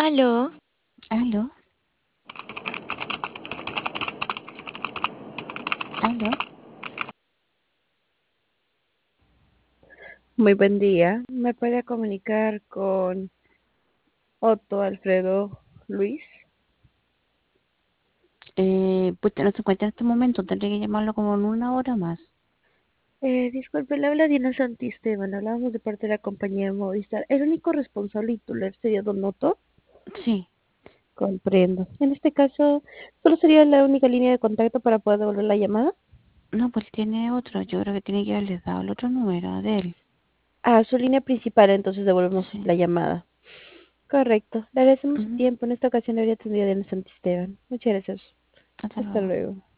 Aló, Aló, aló. Muy buen día. ¿Me puede comunicar con Otto Alfredo Luis? Pues no se encuentra en este momento, tendré que llamarlo como en una hora más. Disculpe, le habla Diana Santisteban. Hablábamos de parte de la compañía de Movistar. ¿El único responsable titular sería Don Otto? Sí, Comprendo. En este caso, ¿solo sería la única línea de contacto para poder devolver la llamada? no, pues tiene otro, yo creo que tiene que haberles dado el otro número de él. Ah, su línea principal, entonces devolvemos Sí, la llamada. Correcto. Le agradecemos su ujú. tiempo. En esta ocasión le habría atendido a Diana Santisteban. Muchas gracias. Hasta Hasta luego. luego.